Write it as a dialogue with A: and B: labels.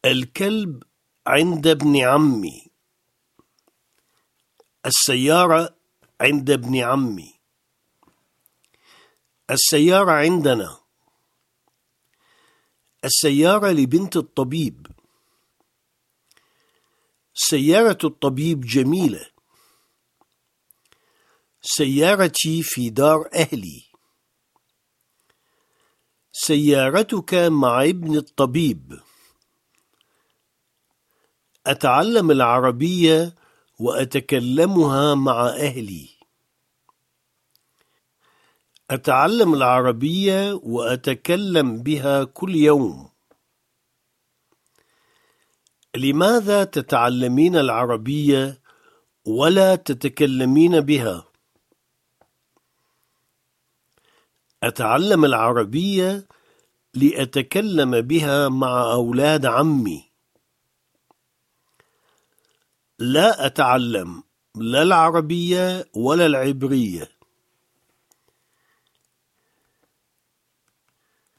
A: الكلب عند ابن عمي. السيارة عند ابن عمي. السيارة عندنا. السيارة لبنت الطبيب. سيارة الطبيب جميلة. سيارتي في دار أهلي. سيارتك مع ابن الطبيب. أتعلم العربية وأتكلمها مع أهلي. أتعلم العربية وأتكلم بها كل يوم. لماذا تتعلمين العربية ولا تتكلمين بها؟ أتعلم العربية لأتكلم بها مع أولاد عمي. لا أتعلم لا العربية ولا العبرية.